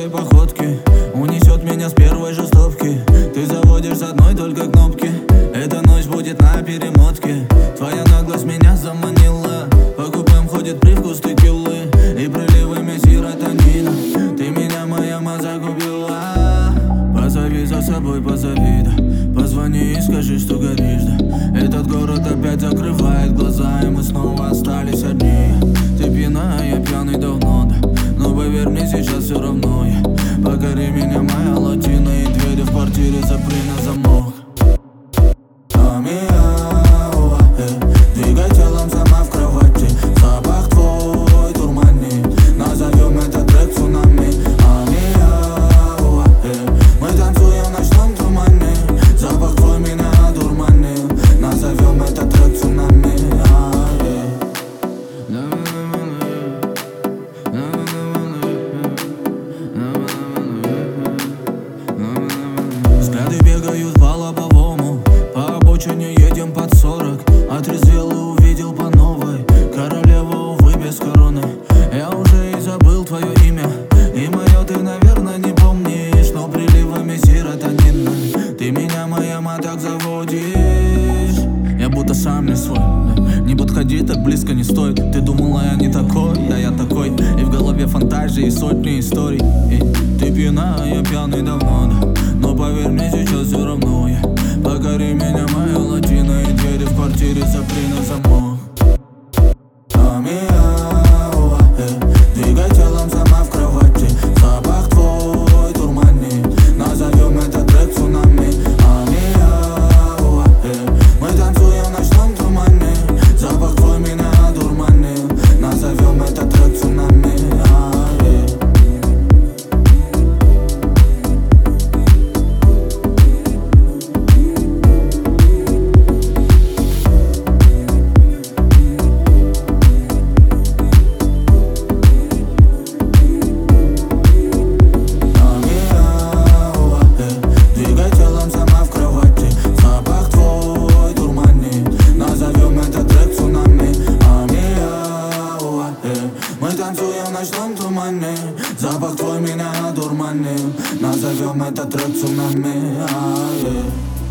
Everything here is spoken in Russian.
этой походки унесет меня с первой же стопки. Ты заводишь с одной только кнопки. Эта ночь будет на перемотке. Твоя наглость меня заманила. По губам ходит привкус текилы и приливами серотонина. Ты меня, моя ма, загубила. Позови за собой, позови, да. Позвони и скажи, что горишь, да. Этот город опять закрывает глаза, и мы снова остались одни. Ты пьяна, я пьяный давно, да. Но поверь мне, сейчас все равно я. Покори меня, моя латина, и двери в квартире запри на замок. Двигай телом сама в кровати. Запах твой дурманит. Назовем этот трек цунами. Мы танцуем в ночном тумане. Запах твой меня одурманил. Назовем этот трек цунами. Взгляды бегают по лобовому. По обочине едем под 40. Отрезвел и увидел по новой королеву, увы, без короны. Я уже и забыл твое имя, и мое ты, наверное, не помнишь. Но приливами серотонина ты меня, моя ма, так заводишь. Я будто сам не свой, не подходи, так близко не стоит. Ты думала, я не такой, а я такой. И в голове фантазии сотни историй. И ты пьяна, а я пьяный давно, да. Но поверь мне, сейчас все равно я. Покори меня, моя латина, и двери в квартире запри на замок. Двигай телом сама в кровати. Запах твой дурманит. Назовем этот трек цунами. Мы танцуем в ночном тумане. Запах твой меня одурманил. Назовем этот трек цунами. Мы танцуем в ночном тумане. Запах твой меня одурманил. Назовем этот трек цунами.